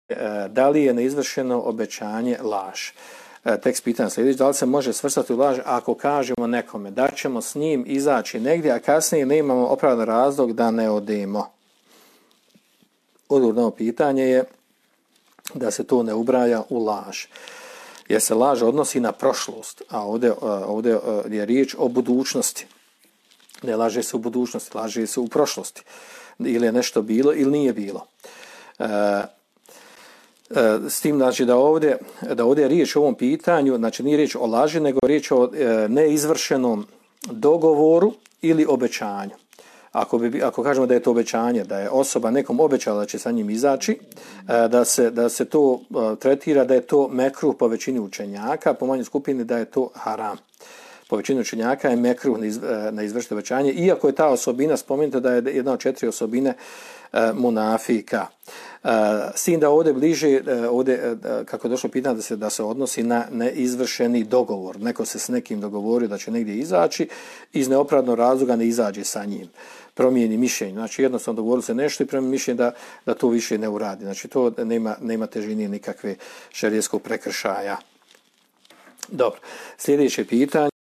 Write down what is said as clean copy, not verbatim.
da li je neizvršeno obećanje laž. Tekst pitanja sljedeći, da li se može svrstati u laž ako kažemo nekome da ćemo s njim izaći negdje, a kasnije ne imamo opravdan razlog da ne odemo. Odgovor na ovo pitanje je da se to ne ubraja u laž. Jer se laž odnosi na prošlost, a ovdje je riječ o budućnosti. Ne laže se u budućnosti, laže se u prošlosti. Ili je nešto bilo ili nije bilo. S tim znači da ovdje je riječ o ovom pitanju, znači nije riječ o laži, nego riječ o neizvršenom dogovoru ili obećanju. Ako kažemo da je to obećanje, da je osoba nekom obećala da će sa njim izaći, da se to tretira da je to mekruh po većini učenjaka, po manjoj skupini da je to haram. Po većini učenjaka je mekruh na izvršeno obećanje, iako je ta osobina spomenuta da je jedna od 4 osobine munafika. S tim da ovdje bliže, kako je došlo pitanje da se odnosi na neizvršeni dogovor. Neko se s nekim dogovorio da će negdje izaći, iz neopravdanog razloga ne izađe sa njim. Promijeni mišljenje. Znači jednostavno dogovorili se nešto i promijeni mišljenje da to više ne uradi. Znači to nema težine nikakve šerijskog prekršaja. Dobro, sljedeće pitanje.